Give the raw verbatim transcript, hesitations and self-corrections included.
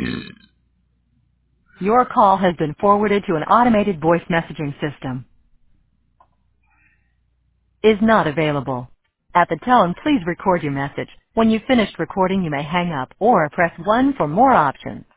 Your call has been forwarded to an automated voice messaging system. Is not available. At the tone, please record your message. When you've finished recording, you may hang up or press one for more options.